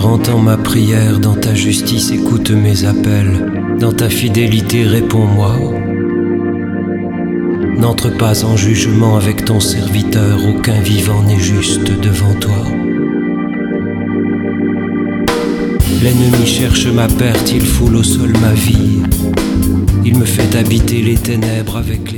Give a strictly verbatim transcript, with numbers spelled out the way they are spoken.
entends ma prière, dans ta justice écoute mes appels, dans ta fidélité réponds-moi. N'entre pas en jugement avec ton serviteur, aucun vivant n'est juste devant toi. L'ennemi cherche ma perte, il foule au sol ma vie, il me fait habiter les ténèbres avec les